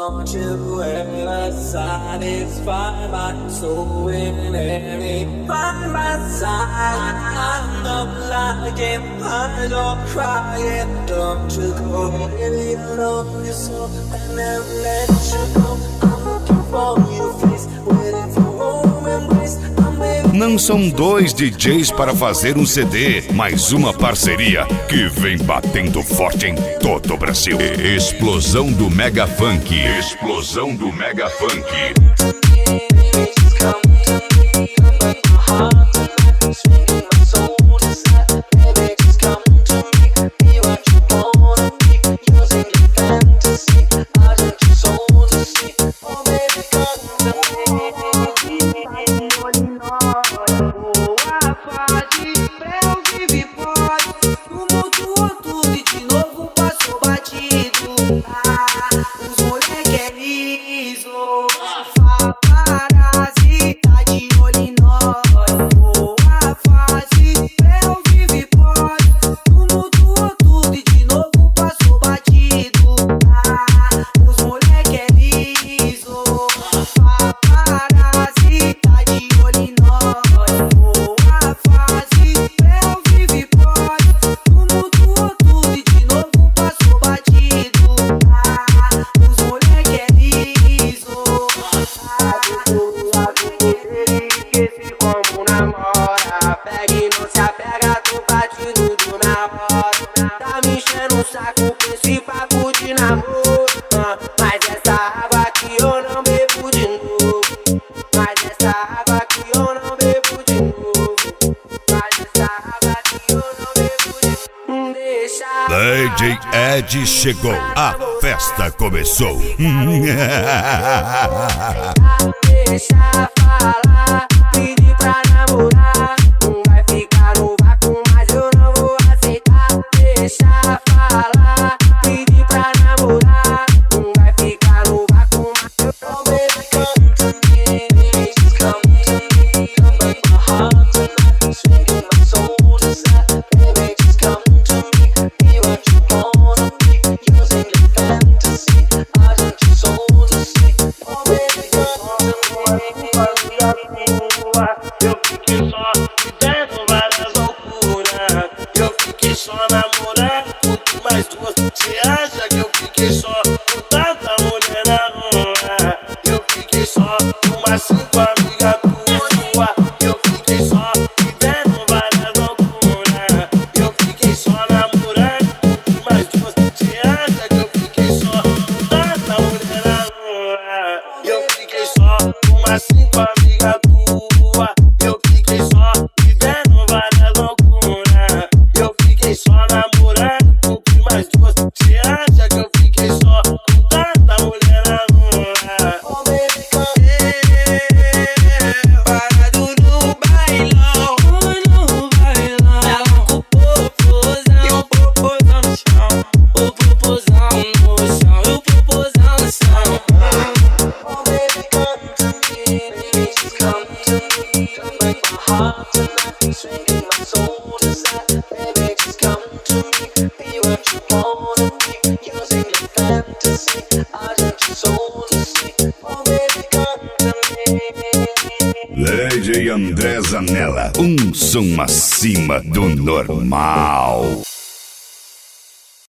want you ever satisfy my soul in any by my side. I'm not lying, I'm not crying. Don't you go, baby, I love you so, and never let you go. I'm looking for your face, waiting for home embrace. Não são dois DJs para fazer um CD, mas uma parceria que vem batendo forte em todo o Brasil. Explosão do Mega Funk. Explosão do Mega Funk. DJ Ed chegou, a festa começou. Deixa falar, pedir pra namorar. Não vai ficar no vácuo, mas eu não vou aceitar. Deixa falar, pedir pra namorar. Não vai ficar no vácuo, mas eu não vou aceitar. Come to me, just come to me. Come break my heart tonight, swinging my soul to side. Baby, just come to me, be what you wanna be. Using your fantasy, I want your soul to see. Oh baby, come to me. Eu fiquei só vivendo várias loucuras. Eu fiquei só namorando com mais duas. Você acha que eu fiquei só com tanta mulher na rua? Eu fiquei só com umas 5 amigas tuas. Eu fiquei só vivendo várias loucuras. Eu fiquei só namorando com mais duas. Você acha que eu fiquei só com tanta mulher na rua? Eu fiquei só com umas 5 amigas tuas. Eu fiquei só vivendo várias loucuras. Eu fiquei só namorando com mais duas. Você acha que eu fiquei só com tanta mulher na rua? Oh baby, parado no bailão, no bailão. Ela com o popozão, e o popozão no chão. O popozão no chão, e o popozão no chão. Oh baby, come to me, baby, just come to me. Come break my heart tonight, swinging my soul to side. Baby, just come to me, be what you wanna be. Using your fantasy, I want your soul to see. Oh baby, come to me. Lady André Zanella, um som acima do normal.